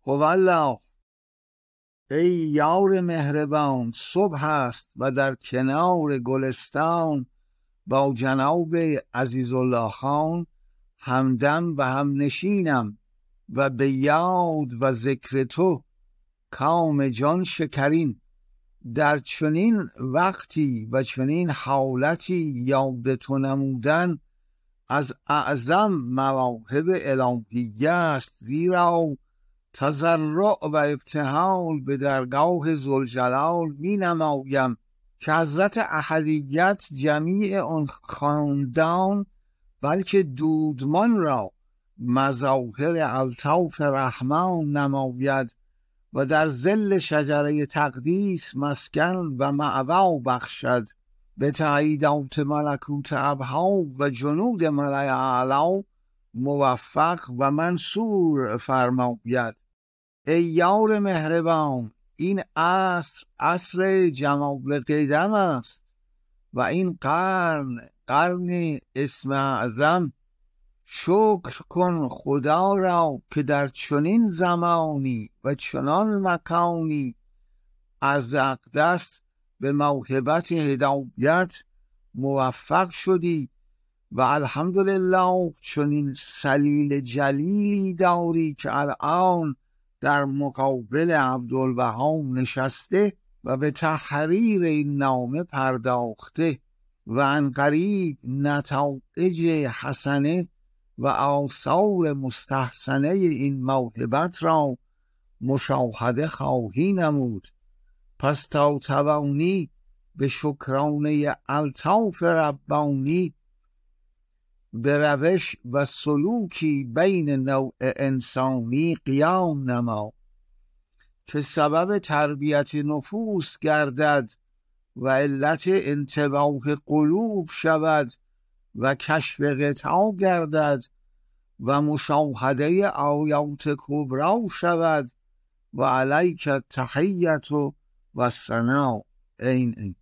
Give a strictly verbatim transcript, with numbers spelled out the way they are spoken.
والله ای یار مهربان، صبح است و در کنار گلستان با جناب عزیزالله خان همدم و هم نشینم و به یاد و ذکر تو کام جان شکرین. در چنین وقتی و چنین حالتی یاد تو نمودن از اعظم مواهب الهیه است، زیرا تضرع و ابتهال به درگاه ذوالجلال می نمایم که حضرت احدیت جمیع آن خاندان بلکه دودمان را مظاهر الطاف رحمان نماید و در ظل شجره تقدیس مسکن و مأوا بخشد، به تاییدات ملکوت ابها و جنود ملأ اعلی موفق و منصور فرماید. ای یار مهربان، این عصر عصر جمال قدم است و این قرن قرن اسم اعظم. شکر کن خدا را که در چنین زمانی و چنان مکانی از اقدس به موهبت هدایت موفق شدی و الحمدلله چنین سلیل جلیلی داری که الان در مقابل عبدالوهاب نشسته و به تحریر این نامه پرداخته و عنقریب نتایج حسنه و آثار مستحسنه این موهبت را مشاهده خواهی نمود. پس تا توانی به شکرانه الطاف ربانی به روش و سلوکی بین نوع انسانی قیام نما که سبب تربیت نفوس گردد و علت انتباه قلوب شود و کشف غطا گردد و مشاهده آیات کبرا شود و علیک التحیة و الثناء. این این